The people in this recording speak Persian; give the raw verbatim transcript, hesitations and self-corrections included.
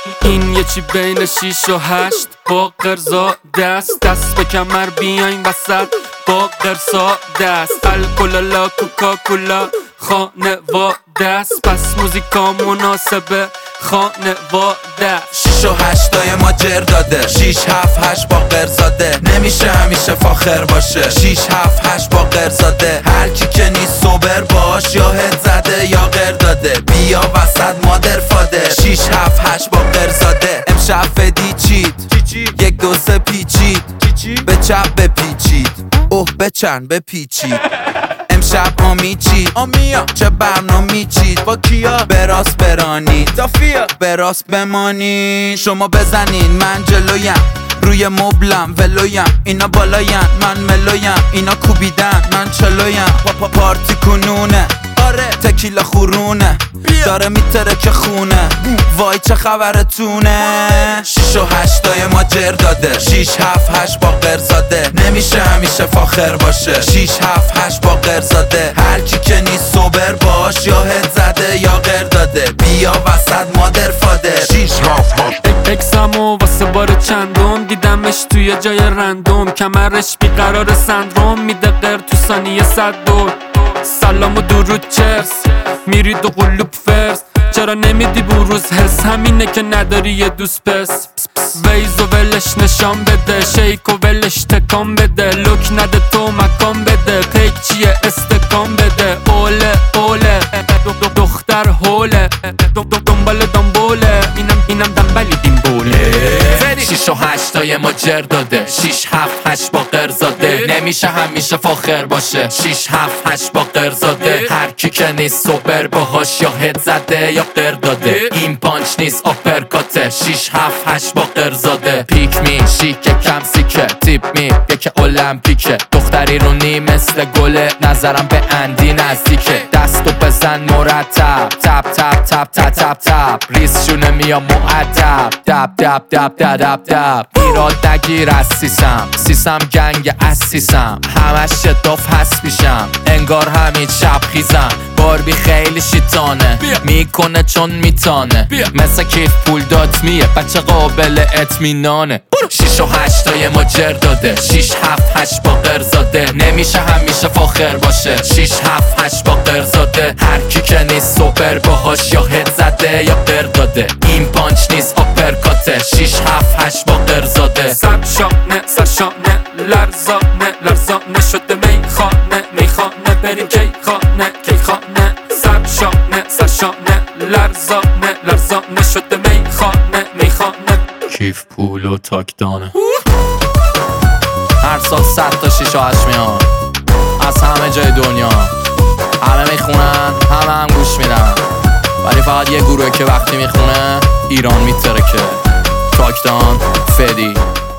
این یه چی بین شیش و هشت با قرزا دست دست به کمر بیاین وسط با قرصا دست الکلالا کوکاکولا خانواده است پس موزیکا مناسبه خانواده شیش و هشتای ما جر داده شیش هفت هشت با قرزاده نمیشه همیشه فاخر باشه شیش هفت هشت با قرزاده هر کی که نیست سوبر باش یا هد زده یا قر داده بیا وسط مادر فاده شیش هفت هشت با قرزاده امشب فدی چید یک دو سه پیچید به چپ بپیچید اوه بچن بپیچید امشب آمی چید آمیا چه برنامه چید با کیا براست برانید دافیا براست بمانید شما بزنین من جلویم روی مبلم ولویم اینا بالاین من ملویم اینا کوبیدن من چلویم پا پارتی کنونه آره تکیلا خورونه داره میتره که خونه وای چه خبرتونه شیش و هشتای ما جر داده شیش هفت هشت با قرزاده نمیشه همیشه فاخر باشه شیش هفت هشت با قرزاده هر کی که نیست سوبر باش یا هد زده یا قر داده بیا وسط مادر فاده شیش هفت هشت اکسامو واسه بار چندم دیدمش توی جای رندوم کمرش بیقرار سندروم میده قر تو ثانیه صد دور سلام و درود چرس میری دو قلوب فرس چرا نمیدی بروز حس همینه که نداری یه دوست پس ویز و ولش نشان بده شیک و ولش تکان بده لوک نده تو مکان بده پیک چیه استکان بده اوله اوله دختر هوله دنبال دنبوله اینم اینم دنبالی دنبوله شیش و هشتای ما جر داده شیش هفت هشت با قرزاده نمیشه همیشه فاخر باشه شیش هفت هشت با قرزاده هر کی که نیست سوبر باهاش یا هد زده یا قر داده این پانچ نیست آپرکاته شیش هفت هشت با قرزاده پیک می شیک کم سیکه تیپ می یکی المپیکه دختری رو نی مثل گله نظرم به اندی نزدیکه دستو بزن مرتب تپ تپ تپ تپ تپ تپ ریز شونه میا معدب دب دب دب دب دب دب ایراد نگیر از سیسم سیسم گنگ از سیسم همش شداف هست میشم انگار همین شب خیزم باربی خیلی شیطانه میکنه چون میتانه مثل کیف پول داد میه بچه قابل اطمینانه شیش و هشتای ما جر داده شیش هفت هشت با قرزاده نمیشه همیشه فاخر باشه شیش هفت هشت با قرزاده هر کی که نیست سوبر باهاش یا هد زده یا قر داده این پانچ نیست آپرکاته شیش هفت هشت با قرزاده سرشانه سرشانه لرزانه لرزانه شده میخانه میخانه بریم کی خانه کی خانه سرشانه سرشانه لرزانه لرزانه شده میخانه میخانه کیف پول و تاکدانه هر سال صد تا شیش و هشت میان از همه جای دنیا همه میخونن همه هم گوش میدن ولی فقط یه گروه که وقتی میخونه ایران میترکه تاکدان فدی